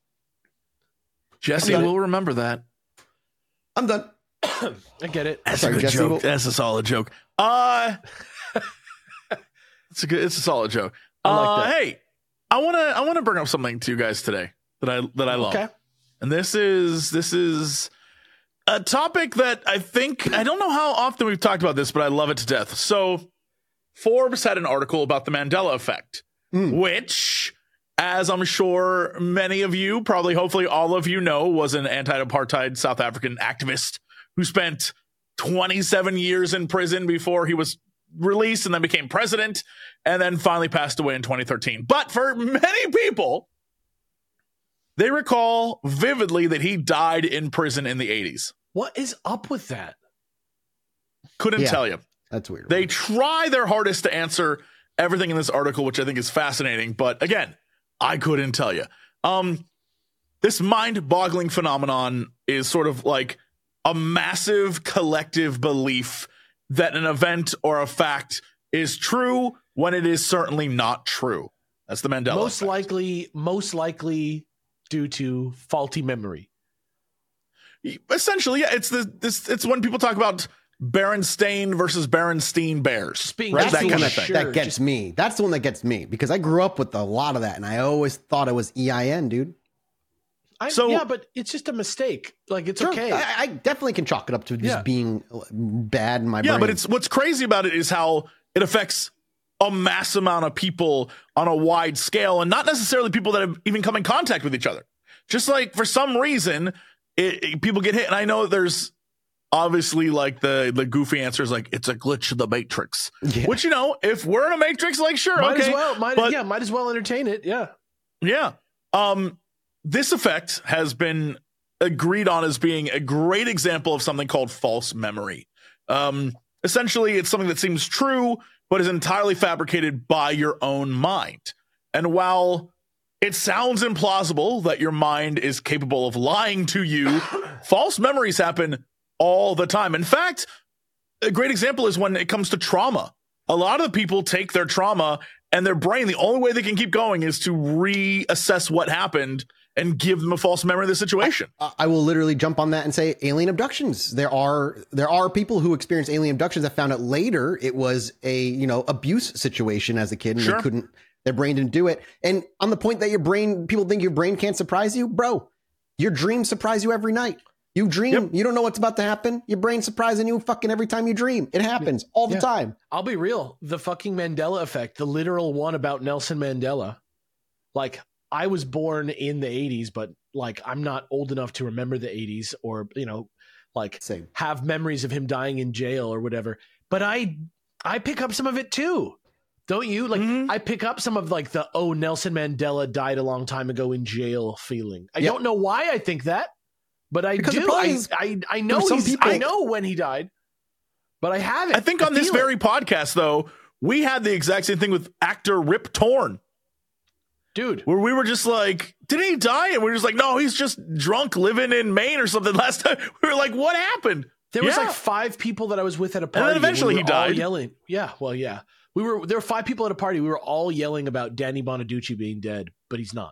Jesse will remember that. I'm done. I get it. That's Sorry, a good Jesse, joke. we'll- That's a solid joke. Uh, it's a good. It's a solid joke. I like uh, that. Hey, I want to. I want to bring up something to you guys today that I that I love. Okay. And this is this is a topic that I think I don't know how often we've talked about this, but I love it to death. So, Forbes had an article about the Mandela effect, Mm. which, as I'm sure many of you, probably hopefully all of you know, was an anti-apartheid South African activist who spent twenty-seven years in prison before he was released and then became president and then finally passed away in twenty thirteen. But for many people, they recall vividly that he died in prison in the eighties. What is up with that? Couldn't Yeah. tell you. That's weird. They try their hardest to answer everything in this article, which I think is fascinating. But again, I couldn't tell you. Um, this mind-boggling phenomenon is sort of like a massive collective belief that an event or a fact is true when it is certainly not true. That's the Mandela most effect. likely, most likely due to faulty memory. Essentially, yeah, it's the this it's when people talk about Berenstain versus Berenstein Bears. Just being- right? That's That the kind one of that, thing. that Sure, gets just- me. That's the one that gets me because I grew up with a lot of that, and I always thought it was E I N, dude. I, So- yeah, but it's just a mistake. Like it's Sure, okay. I, I definitely can chalk it up to just Yeah. being bad in my Yeah, brain. but it's what's crazy about it is how it affects a mass amount of people on a wide scale, and not necessarily people that have even come in contact with each other. Just like for some reason, it, it- people get hit, and I know there's obviously like the the goofy answer is like it's a glitch of the Matrix, Yeah. which you know if we're in a Matrix, like sure, might okay, as well. Might, but- yeah, might as well entertain it. Yeah. Yeah. Um, this effect has been agreed on as being a great example of something called false memory. Um, essentially, it's something that seems true, but is entirely fabricated by your own mind. And while it sounds implausible that your mind is capable of lying to you, false memories happen all the time. In fact, a great example is when it comes to trauma. A lot of the people take their trauma and their brain, the only way they can keep going is to reassess what happened and give them a false memory of the situation. I- I will literally jump on that and say alien abductions. There are there are people who experience alien abductions that found out later it was a you know abuse situation as a kid and Sure. they couldn't their brain didn't do it. And on the point that your brain people think your brain can't surprise you, bro, your dreams surprise you every night. You dream, Yep. you don't know what's about to happen. Your brain's surprising you fucking every time you dream. It happens all the Yeah. time. I'll be real. The fucking Mandela effect, the literal one about Nelson Mandela. Like, I was born in the eighties, but like, I'm not old enough to remember the eighties or, you know, like Same. have memories of him dying in jail or whatever. But I, I pick up some of it too. Don't you? Like, Mhm. I pick up some of like the, oh, Nelson Mandela died a long time ago in jail feeling. I Yep. don't know why I think that, but I Because it do. probably I, is- I, I know some he's, people- I know when he died, but I have it. I think on this feel it. very podcast, though, we had the exact same thing with actor Rip Torn, dude. where we were just like, did he die? And we were just like, no, he's just drunk living in Maine or something. Last time we were like, what happened? There was Yeah. like five people that I was with at a then party. eventually we he were all died. yelling. Yeah, well, yeah. We were there were five people at a party. We were all yelling about Danny Bonaducci being dead, but he's not.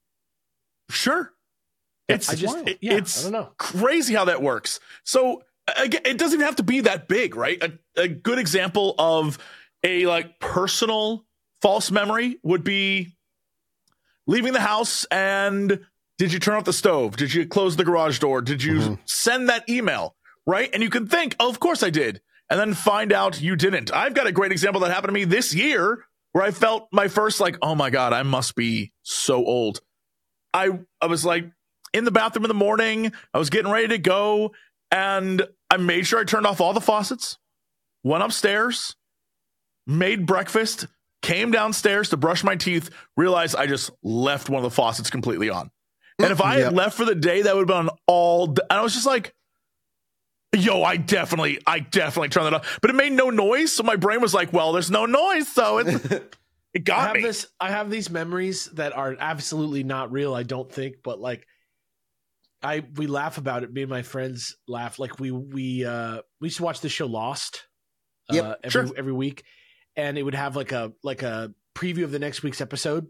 Sure. It's I just it- yeah, it's I don't know. crazy how that works. So again, it doesn't even have to be that big, right? A, a good example of a like personal false memory would be leaving the house and Did you turn off the stove? Did you close the garage door? Did you mm-hmm. send that email? Right? And you can think, oh, of course I did. And then find out you didn't. I've got a great example that happened to me this year where I felt my first like, oh my God, I must be so old. I I was like in the bathroom in the morning. I was getting ready to go. And I made sure I turned off all the faucets, went upstairs, made breakfast, came downstairs to brush my teeth, realized I just left one of the faucets completely on. And if I yep. had left for the day, that would have been all day. And I was just like, yo, I definitely, I definitely turned that off. But it made no noise. So my brain was like, well, there's no noise. So it, it got I have me. This, I have these memories that are absolutely not real, I don't think. But like, I we laugh about it. Me and my friends laugh. Like we we uh, we used to watch the show Lost uh, yep, every, sure. every week. And it would have like a like a preview of the next week's episode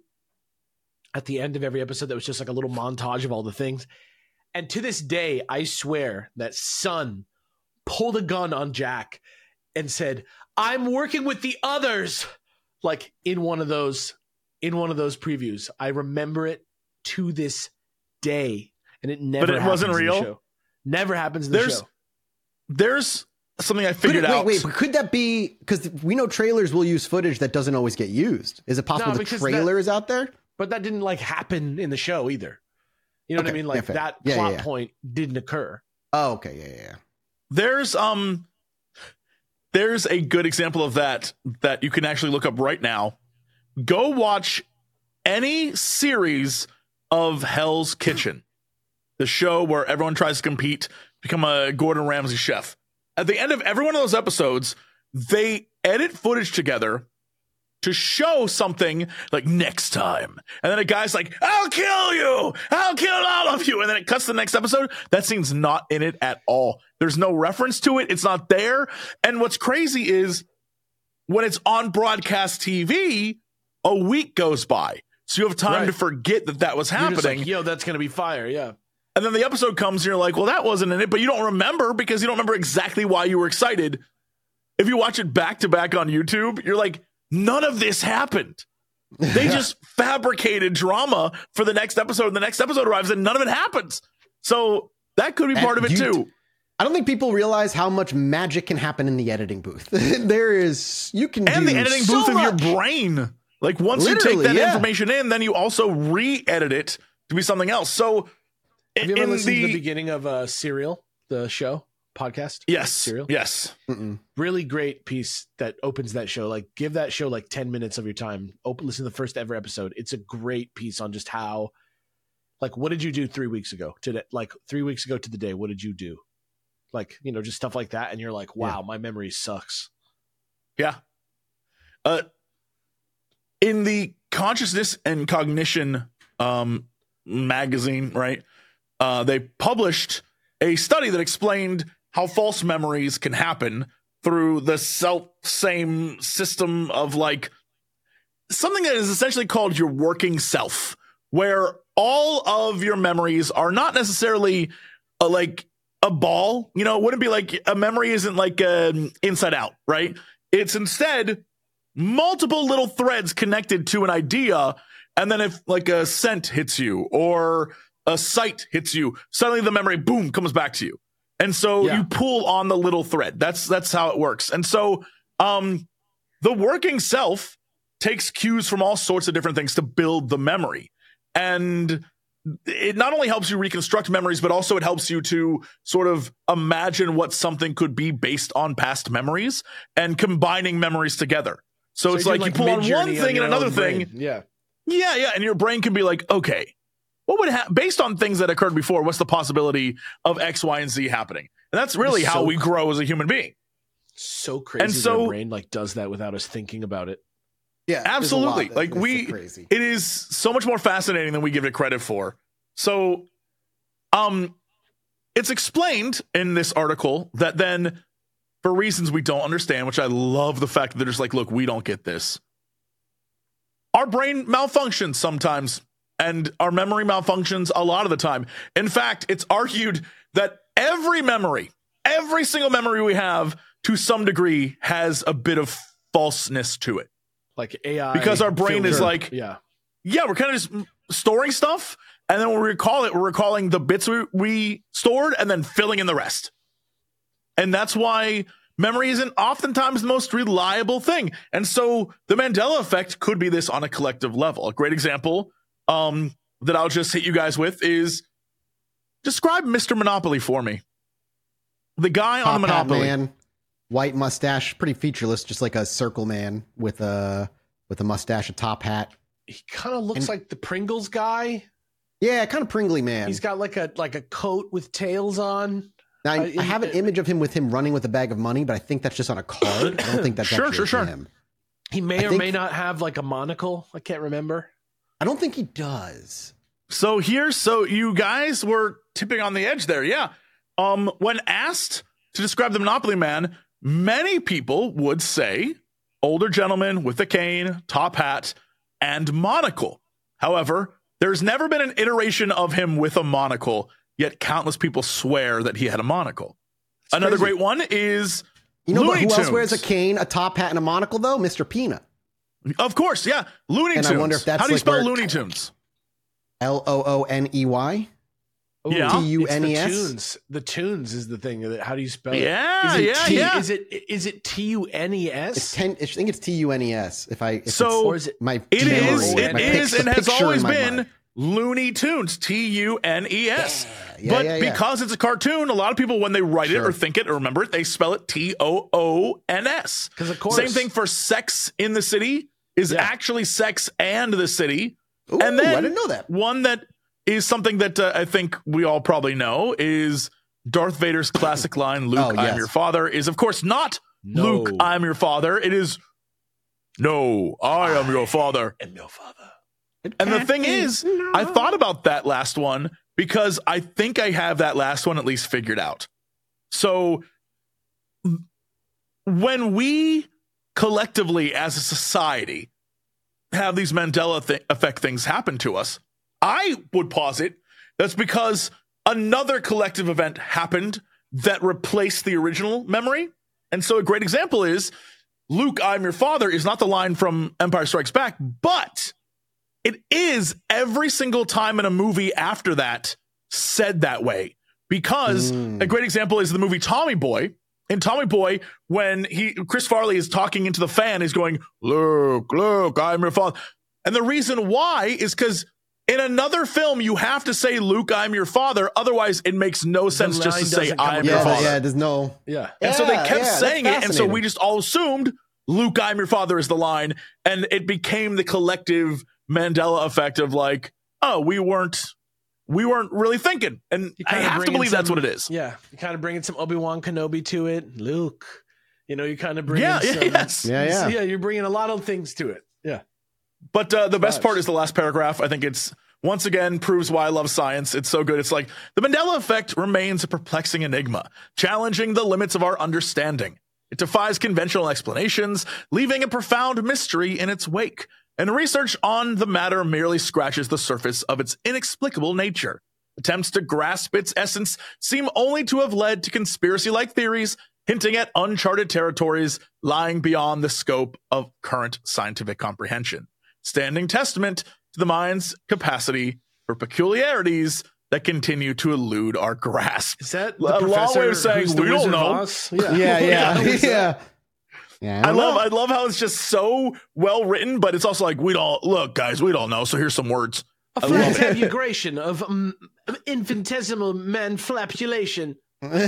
at the end of every episode that was just like a little montage of all the things. And to this day, I swear that Son pulled a gun on Jack and said, I'm working with the others. Like in one of those, in one of those previews. I remember it to this day. And it never But it wasn't happens in real? the show. Never happens in the There's, show. There's something I figured could it, out. Wait, wait, could that be, because we know trailers will use footage that doesn't always get used. Is it possible No, the because trailer that- is out there? But that didn't like happen in the show either. You know Okay, what I mean? yeah, Like fair. that Yeah, plot yeah, yeah. point didn't occur. Oh, okay, yeah, yeah, yeah. There's um there's a good example of that that you can actually look up right now. Go watch any series of Hell's Kitchen, the show where everyone tries to compete, become a Gordon Ramsay chef. At the end of every one of those episodes, they edit footage together to show something like next time. And then a guy's like, I'll kill you. I'll kill all of you. And then it cuts to the next episode. That scene's not in it at all. There's no reference to it. It's not there. And what's crazy is when it's on broadcast T V, a week goes by. So you have time Right. to forget that that was You're happening. just like, yo, that's going to be fire. Yeah. And then the episode comes and you're like, well, that wasn't in it, but you don't remember because you don't remember exactly why you were excited. If you watch it back to back on YouTube, you're like, none of this happened. They just fabricated drama for the next episode. And the next episode arrives and none of it happens. So that could be part And of it you- too. I don't think people realize how much magic can happen in the editing booth. There is, you can And do the editing so booth much. of your brain. Like once Literally, you take that yeah. information in, then you also re-edit it to be something else. So Have you ever in listened the, to the beginning of uh, Serial, the show podcast? yes, Serial? yes. Mm-mm. Really great piece that opens that show. Like, give that show like ten minutes of your time. Open, listen to the first ever episode. It's a great piece on just how, like, what did you do three weeks ago? Today, like three weeks ago to the day, what did you do? Like, you know, just stuff like that. And you're like, wow, my memory sucks. Yeah. Uh, in the Consciousness and Cognition um, magazine, right, uh, they published a study that explained how false memories can happen through the self same system of like something that is essentially called your working self, where all of your memories are not necessarily a, like a ball. You know, it wouldn't be like a memory isn't like um, inside out, right? It's instead multiple little threads connected to an idea. And then if like a scent hits you or a sight hits you, suddenly the memory, boom, comes back to you. And so Yeah. you pull on the little thread. That's that's how it works. And so um, the working self takes cues from all sorts of different things to build the memory. And it not only helps you reconstruct memories, but also it helps you to sort of imagine what something could be based on past memories and combining memories together. So, it's you're like, doing, you pull on Midjourney one thing your and another own thing. brain. Yeah. Yeah, yeah. And your brain can be like, okay, what would happen based on things that occurred before? What's the possibility of X, Y, and Z happening? And that's really It's how so we grow as a human being. So crazy And that so- our brain like does that without us thinking about it. Yeah, there's a Absolutely. lot that- Like that's we, crazy. it is so much more fascinating than we give it credit for. So, um, it's explained in this article that then, for reasons we don't understand, which I love the fact that they're just like, look, we don't get this. Our brain malfunctions sometimes, and our memory malfunctions a lot of the time. In fact, it's argued that every memory, every single memory we have, to some degree, has a bit of falseness to it. Like A I. Because our brain is filter. like- yeah. Yeah, we're kind of just storing stuff, And then when we recall it, we're recalling the bits we, we stored and then filling in the rest. And that's why memory isn't oftentimes the most reliable thing. And so the Mandela effect could be this on a collective level. A great example um, that I'll just hit you guys with is describe Mister Monopoly for me. The guy Top on the hat Monopoly. man, white mustache, pretty featureless, just like a circle man with a with a mustache, a top hat. He kind of looks And- like the Pringles guy. Yeah, kind of pringly man. He's got like a like a coat with tails on. Now, I, uh, I have an in- image of him with him running with a bag of money, but I think that's just on a card. I don't think that's Sure, actually sure, sure. him. He may I or think- may not have like a monocle. I can't remember. I don't think he does. So here's so you guys were tipping on the edge there. Yeah. Um, when asked to describe the Monopoly Man, many people would say older gentleman with a cane, top hat, and monocle. However, there's never been an iteration of him with a monocle, yet countless people swear that he had a monocle. Another crazy. great one is You know Looney who else Tunes. wears a cane, a top hat, and a monocle though? Mister Peanut. Of course, yeah. Looney And I Tunes. wonder if that's How do you like spell where- Looney Tunes? L O O N E Y. Ooh, Yeah. T U it's N E S? The tunes. The tunes is the thing. that- How do you spell it? Yeah, Is it yeah, T- yeah. Is it is it T U N E It's S? ten. I think it's T U N E S. If I if So, it's Or is it? my It memory, is, my it pic- is, the and has picture in always my been mind. Looney Tunes, T U N E S. Yeah, But yeah, yeah. because it's a cartoon, a lot of people, when they write it Sure. or think it or remember it, they spell it T O O N S. 'Cause of course. Same thing for Sex in the City is Yeah. actually Sex and the City. Ooh, and then I didn't know that. one that is something that uh, I think we all probably know is Darth Vader's classic line, Luke, Oh, I'm yes. your father, is of course not No. Luke, I'm your father. It is, no, I am your father. And your father. And the thing is, I thought about that last one because I think I have that last one at least figured out. So when we collectively as a society have these Mandela th- effect things happen to us, I would posit that's because another collective event happened that replaced the original memory. And so a great example is Luke, I'm your father is not the line from Empire Strikes Back, but it is every single time in a movie after that said that way. Because Mm. a great example is the movie Tommy Boy. In Tommy Boy, when he Chris Farley is talking into the fan, he's going, Luke, Luke, I'm your father. And the reason why is because in another film, you have to say, Luke, I'm your father. Otherwise, it makes no sense just to line say, doesn't come I'm Yeah, your th- father. yeah. There's no. Yeah. And so they Yeah, kept yeah, that's saying it. And so fascinating. we just all assumed Luke, I'm your father is the line. And it became the collective Mandela effect of like, oh, we weren't, we weren't really thinking. And You I kinda have bring to in believe that's some- what it is. Yeah. You kind of bring in some Obi-Wan Kenobi to it. Luke. You know, you kind of bring Yeah, in yeah, some. yes. Yeah, yeah. Yeah, you're bringing a lot of things to it. Yeah. But uh, the best Vibes. part is the last paragraph. I think it's once again proves why I love science. It's so good. It's like the Mandela effect remains a perplexing enigma, challenging the limits of our understanding. It defies conventional explanations, leaving a profound mystery in its wake. And research on the matter merely scratches the surface of its inexplicable nature. Attempts to grasp its essence seem only to have led to conspiracy-like theories, hinting at uncharted territories lying beyond the scope of current scientific comprehension, standing testament to the mind's capacity for peculiarities that continue to elude our grasp. Is that A the long way professor of saying who's the we don't Wizard of know. Oz? Yeah. Yeah, yeah, Yeah. yeah. Yeah, I don't love know. I love how it's just so well written, but it's also like we don't look, guys, we don't know. So here's some words. A I love it. flatabulation of um, infinitesimal manflapulation.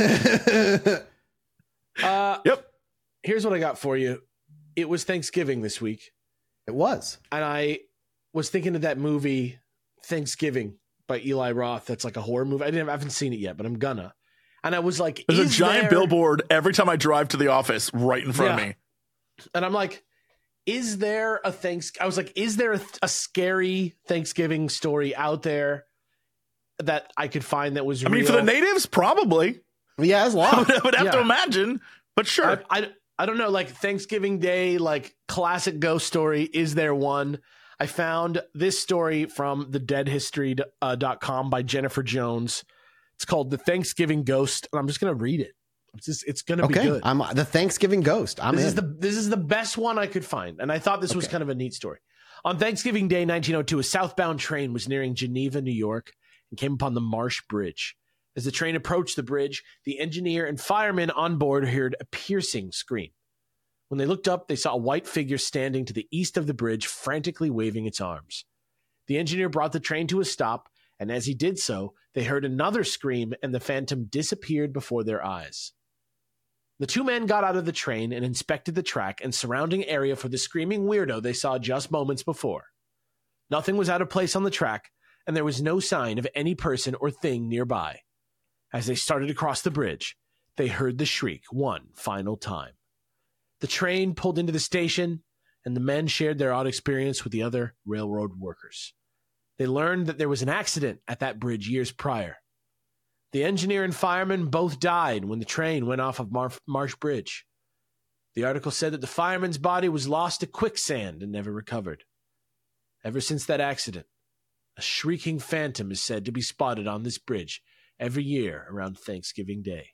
Uh, Yep. Here's what I got for you. It was Thanksgiving this week, It was. and I was thinking of that movie Thanksgiving by Eli Roth. That's like a horror movie. I didn't I haven't seen it yet, but I'm gonna. And I was like, There's a is giant there- billboard every time I drive to the office right in front Yeah. of me. And I'm like, is there a thanks? I was like, is there a, a scary Thanksgiving story out there that I could find that was I real? mean, for the natives, probably. Yeah, it's I long. would, I would have to Yeah. imagine, but sure. I, I, I don't know, like Thanksgiving Day, like classic ghost story. Is there one? I found this story from the dead history dot com by Jennifer Jones. It's called The Thanksgiving Ghost, and I'm just going to read it. It's just, it's going to be Okay, good. I'm the Thanksgiving ghost. I'm this in. is the this is the best one I could find, and I thought this was Okay. kind of a neat story. On Thanksgiving Day, nineteen oh two, a southbound train was nearing Geneva, New York, and came upon the Marsh Bridge. As the train approached the bridge, the engineer and firemen on board heard a piercing scream. When they looked up, they saw a white figure standing to the east of the bridge, frantically waving its arms. The engineer brought the train to a stop, and as he did so, they heard another scream, and the phantom disappeared before their eyes. The two men got out of the train and inspected the track and surrounding area for the screaming weirdo they saw just moments before. Nothing was out of place on the track, and there was no sign of any person or thing nearby. As they started across the bridge, they heard the shriek one final time. The train pulled into the station, and the men shared their odd experience with the other railroad workers. They learned that there was an accident at that bridge years prior. The engineer and fireman both died when the train went off of Mar- Marsh Bridge. The article said that the fireman's body was lost to quicksand and never recovered. Ever since that accident, a shrieking phantom is said to be spotted on this bridge every year around Thanksgiving Day.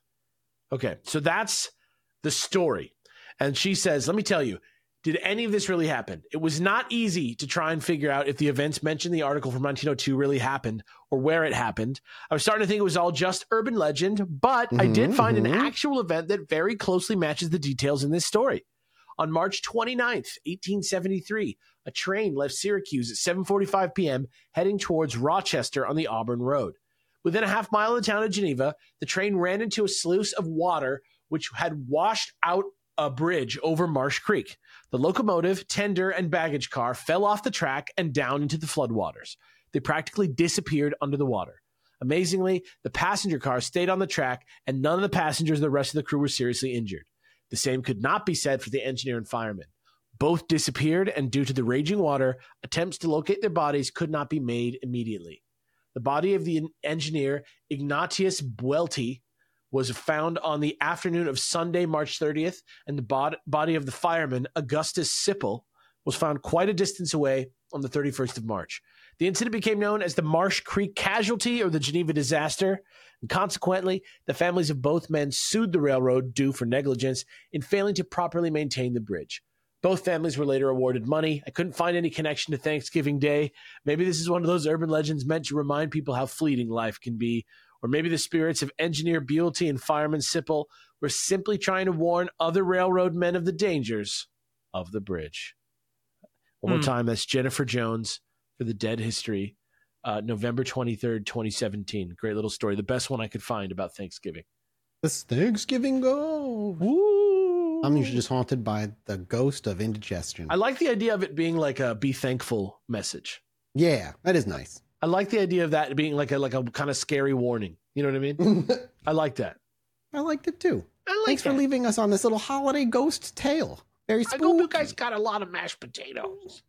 Okay, so that's the story. And she says, let me tell you, did any of this really happen? It was not easy to try and figure out if the events mentioned in the article from nineteen oh two really happened or where it happened. I was starting to think it was all just urban legend, but mm-hmm, I did find mm-hmm. an actual event that very closely matches the details in this story. On March twenty-ninth, eighteen seventy-three, a train left Syracuse at seven forty-five p.m. heading towards Rochester on the Auburn Road. Within a half mile of the town of Geneva, the train ran into a sluice of water which had washed out a bridge over Marsh Creek. The locomotive, tender, and baggage car fell off the track and down into the floodwaters. They practically disappeared under the water. Amazingly, the passenger car stayed on the track, and none of the passengers and the rest of the crew were seriously injured. The same could not be said for the engineer and fireman. Both disappeared, and due to the raging water, attempts to locate their bodies could not be made immediately. The body of the engineer, Ignatius Buelti, was found on the afternoon of Sunday, March thirtieth, and the bod- body of the fireman, Augustus Sipple, was found quite a distance away on the thirty-first of March. The incident became known as the Marsh Creek casualty or the Geneva disaster, and consequently, the families of both men sued the railroad due for negligence in failing to properly maintain the bridge. Both families were later awarded money. I couldn't find any connection to Thanksgiving Day. Maybe this is one of those urban legends meant to remind people how fleeting life can be. Or maybe the spirits of engineer Buelti and fireman Sipple were simply trying to warn other railroad men of the dangers of the bridge. One mm. more time, that's Jennifer Jones for the Dead History, uh, November twenty-third, twenty seventeen. Great little story. The best one I could find about Thanksgiving. This Thanksgiving go. Woo! I'm usually just haunted by the ghost of indigestion. I like the idea of it being like a be thankful message. Yeah, that is nice. I like the idea of that being like a like a kind of scary warning. You know what I mean? I like that. I liked it too. I like Thanks that. for leaving us on this little holiday ghost tale. Very spooky. I hope you guys got a lot of mashed potatoes.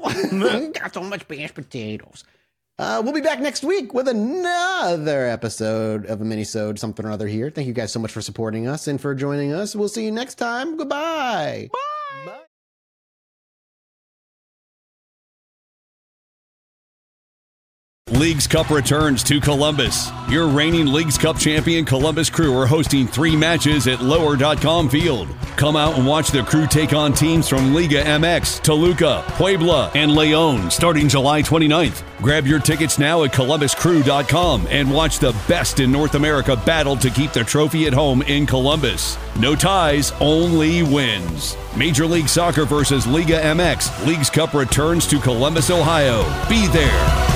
Oh, got so much mashed potatoes. Uh, we'll be back next week with another episode of a mini-sode, something or other here. Thank you guys so much for supporting us and for joining us. We'll see you next time. Goodbye. Bye. Bye. Leagues Cup returns to Columbus. Your reigning Leagues Cup champion Columbus Crew are hosting three matches at lower dot com Field. Come out and watch the Crew take on teams from Liga M X, Toluca, Puebla, and León starting July twenty-ninth. Grab your tickets now at columbus crew dot com and watch the best in North America battle to keep the trophy at home in Columbus. No ties, only wins. Major League Soccer versus Liga M X. Leagues Cup returns to Columbus, Ohio. Be there.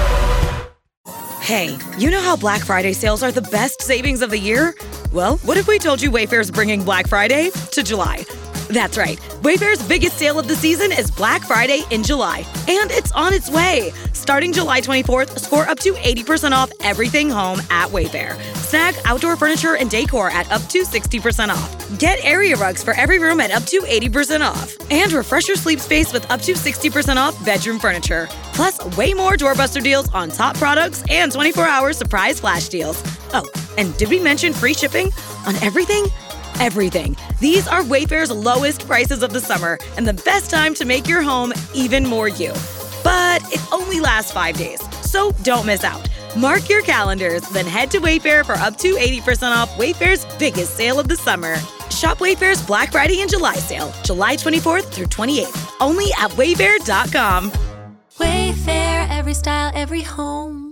Hey, you know how Black Friday sales are the best savings of the year? Well, what if we told you Wayfair's bringing Black Friday to July? That's right. Wayfair's biggest sale of the season is Black Friday in July. And it's on its way. Starting July twenty-fourth, score up to eighty percent off everything home at Wayfair. Snag outdoor furniture and decor at up to sixty percent off. Get area rugs for every room at up to eighty percent off. And refresh your sleep space with up to sixty percent off bedroom furniture. Plus, way more doorbuster deals on top products and twenty-four hour surprise flash deals. Oh, and did we mention free shipping on everything? Everything. These are Wayfair's lowest prices of the summer and the best time to make your home even more you. But it only lasts five days, so don't miss out. Mark your calendars, then head to Wayfair for up to eighty percent off Wayfair's biggest sale of the summer. Shop Wayfair's Black Friday and July sale, July twenty-fourth through twenty-eighth, only at wayfair dot com. Wayfair, every style, every home.